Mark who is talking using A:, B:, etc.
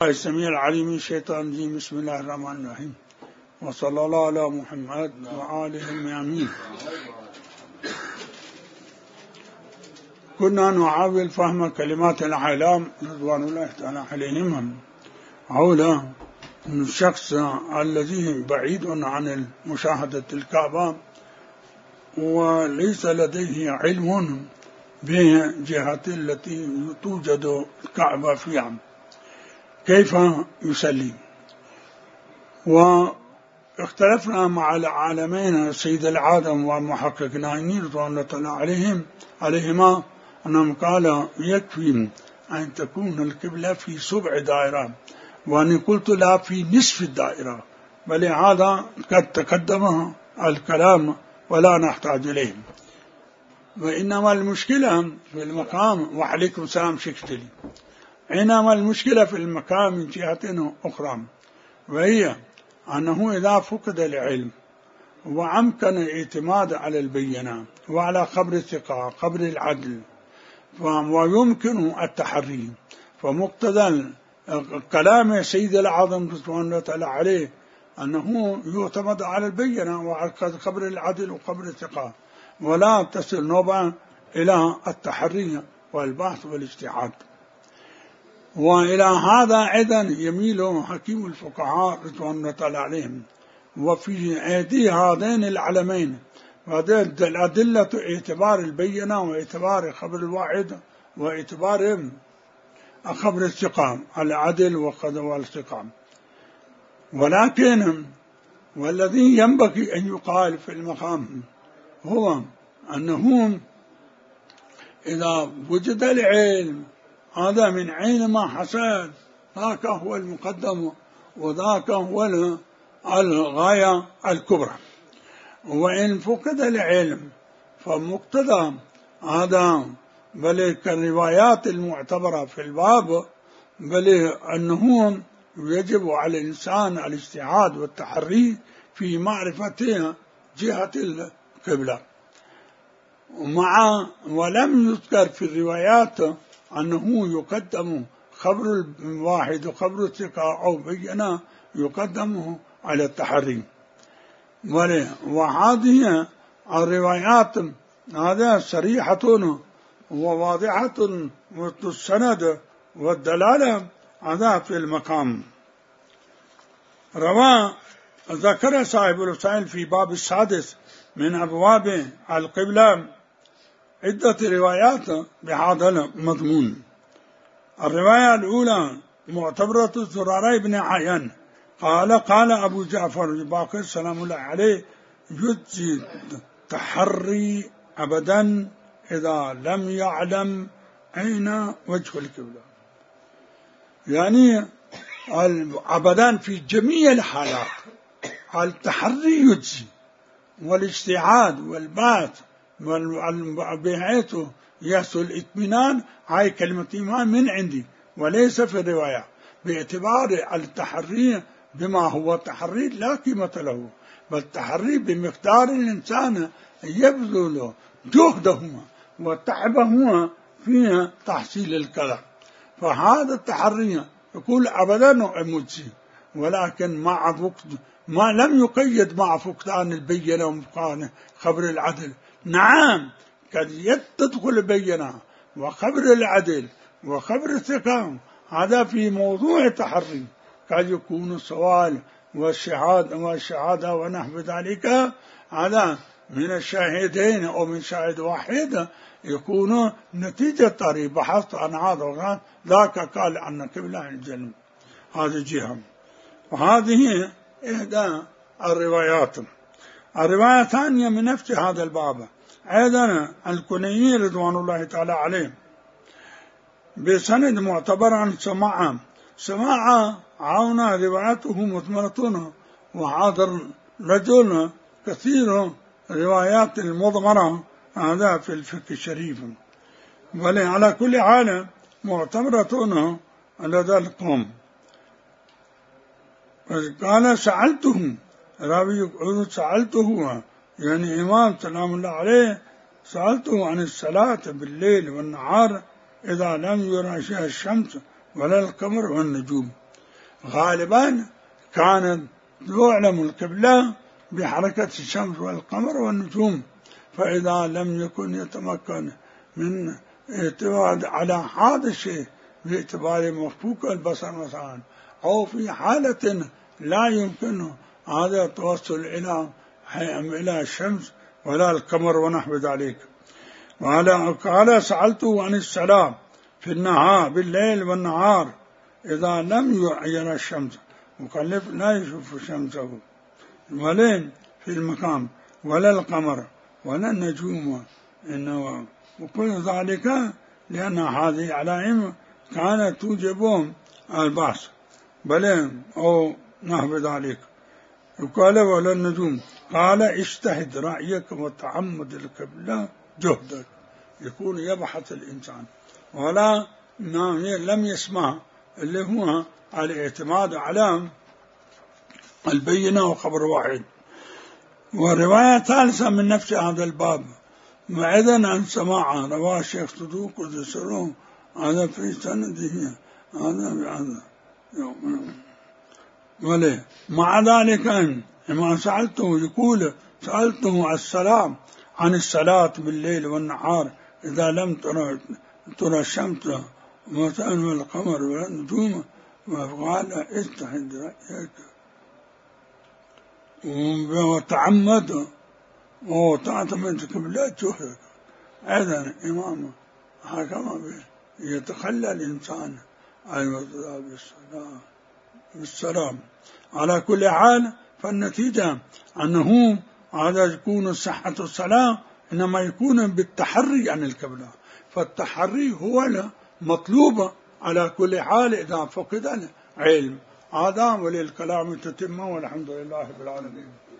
A: السميع العليم من الشيطان الرجيم. بسم الله الرحمن الرحيم، وصلى الله على محمد وآله الميامين. كنا نحاول فهم كلمات الأعلام رضوان الله تعالى عليهم حول الشخص الذي بعيد عن مشاهدة الكعبة وليس لديه علم بجهة التي توجد الكعبة فيها، كيف يصلي. واختلفنا مع العالمين سيد العالم ومحقق نايني رضوان الله عليهما أنهم قال يكفي أن تكون القبلة في سبع دائرة، وأنا قلت لا في نصف الدائرة، بل هذا قد تقدم الكلام ولا نحتاج إليه. وإنما المشكلة في المقام، وعليكم السلام شكتلي، إنما المشكلة في المقام من جهة أخرى، وهي أنه إذا فقد العلم وأمكن الاعتماد على البينة وعلى خبر الثقة خبر العدل ويمكن التحري، فمقتضى كلام سيد العظم رضوان الله تعالى عليه أنه يعتمد على البينة وعلى خبر العدل وخبر الثقة، ولا تصل نوبة إلى التحري والبحث والاجتهاد. وإلى هذا أيضا يميل حكيم الفقهاء رضوان الله تعالى عليهم. وفي أيدي هذين العلمين الأدلة اعتبار البينة واعتبار خبر الواحد واعتبار خبر الثقة العدل والثقة. ولكن والذي ينبغي أن يقال في المقام هو أنه إذا وجد العلم هذا من عين ما حصل، ذاك هو المقدم وذاك هو الغاية الكبرى. وإن فقد العلم فمقتضى هذا بل كالروايات المعتبرة في الباب، بل أنه يجب على الإنسان الاجتهاد والتحري في معرفة جهة القبلة. ولم يذكر في الروايات أنه يقدم خبر الواحد وخبر الثقة أو بينة يقدمه على التحري. وهذه الروايات هذا صريحة وواضحة والسند والدلالة هذا في المقام. ذكر صاحب الوسائل في باب السادس من أبواب القبلة عدة روايات بهذا المضمون. الرواية الأولى معتبرة زرارة بن عيان قال أبو جعفر الباقر سلام الله عليه يجزي تحري أبدا إذا لم يعلم أين وجه القبلة، يعني أبدا في جميع الحالات التحري يجزي، والاجتهاد والبحث بحيث يحصل الاطمئنان. هاي كلمة إيمان من عندي وليس في الرواية، باعتبار التحري بما هو تحري لا قيمة له، بل التحري بمقدار الإنسان يبذل جهده وتعبه في تحصيل الكلام. فهذا التحري يقول أبدا مجزي، ولكن مع فقد ما لم يقيد مع فقدان البينة وفقدان خبر العدل. نعم قد تدخل البينة وخبر العدل وخبر الثقة، هذا في موضوع التحري قد يكون السؤال والشهادة ونحو ذلك، هذا من الشاهدين أو من شاهد واحد يكون نتيجة طريق بحثت عن هذا ذاك قال أن قبلة الجنة. هذه جهة. وهذه إحدى الروايات. الرواية الثانية من نفس هذا الباب أيضا الكنيي رضوان الله تعالى عليه بسند معتبر عن سماع عون روايته مثمرة، وهذا الرجل كثير روايات المضمرة هذا في الفقه الشريف، على كل حال معتبرة لدى القوم. قال سألته راوي يقول سألته يعني إمام سلام الله عليه سألته عن الصلاة بالليل والنهار إذا لم يرى شيء الشمس ولا القمر والنجوم، غالبا كانت تعلم القبلة بحركة الشمس والقمر والنجوم، فإذا لم يكن يتمكن من اعتماد على هذا الشيء باعتبار مفكوك البصر مثلا، أو في حالة لا يمكنه هذا التوصل إلى الشمس ولا القمر ونحو ذلك. قال سألته عن الصلاة في النهار بالليل والنهار إذا لم يعين الشمس، مكلف لا يشوف شمسه ولا في المقام ولا القمر ولا النجوم، إنه وكل ذلك لأن هذه علائم كانت توجبهم البعث بل أو نحو ذلك. وقال ولا النجوم، قال اجتهد رأيك وتعمد القبلة جهدك، يكون يبحث الإنسان ولا لم يسمع اللي هو الاعتماد على البينة وخبر واحد. ورواية ثالثة من نفس هذا الباب معذن عن سماعة رواه الشيخ صدوق وذسره هذا في سنده هذا وليه مع ذلك ما سألته يقول سألته السلام عن الصلاة بالليل والنهار إذا لم ترى الشمس والقمر والنجوم، وقال اجتهد رأيك وتعمد وتعتمد قبلة جهدك. أيضا إمام حكم يتخلى الإنسان بالسلام. على كل حال فالنتيجة أنه هذا يكون صحة الصلاة إنما يكون بالتحري عن القبلة، فالتحري هو مطلوب على كل حال إذا فقد العلم. هذا وللكلام تتم والحمد لله رب العالمين.